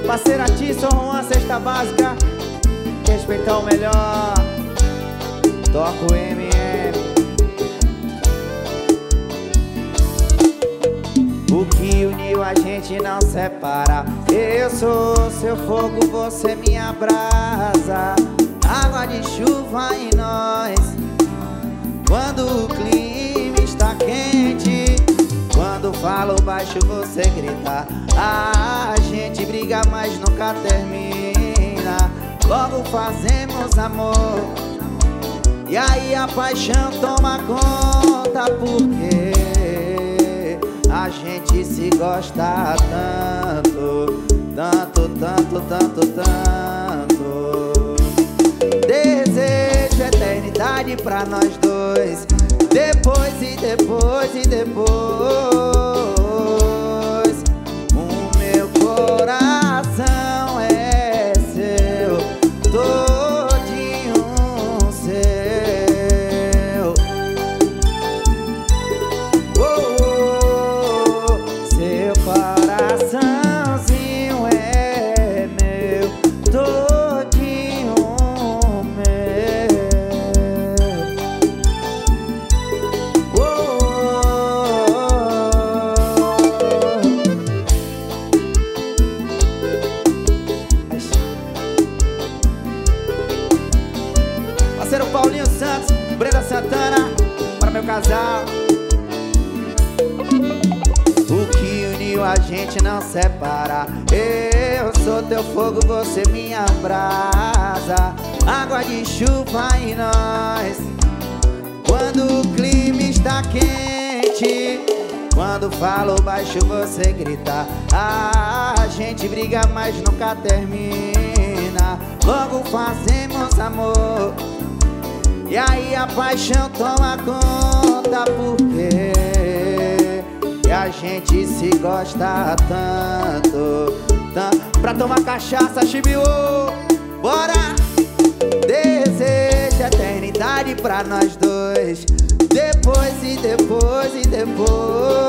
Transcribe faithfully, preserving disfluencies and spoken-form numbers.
Parceira Tisson, Juan, cesta básica. Respeitar o melhor. Toca o M M. O que uniu a gente não separa. Eu sou seu fogo, você minha brasa. Água de chuva em nós. Quando o clima está quente, quando falo baixo você grita. A gente briga mas nunca termina. Logo fazemos amor e aí a paixão toma conta. Porque a gente se gosta tanto, tanto, tanto, tanto, tanto. Desejo eternidade pra nós dois. Depois e depois e depois. O meu coração é seu, todinho seu. Oh, oh, seu coraçãozinho é meu, todinho meu. Oh, parceiro Paulinho Santos, Brenda Santana, para meu casal. O que uniu a gente não separa. Eu sou teu fogo, você minha brasa. Água de chuva em nós. Quando o clima está quente, quando falo baixo você grita. A gente briga mas nunca termina. Logo fazemos amor e aí a paixão toma conta. Porque a gente se gosta tanto, tanto. Pra tomar cachaça, chibiu, bora! Desejo eternidade pra nós dois. Depois e depois e depois.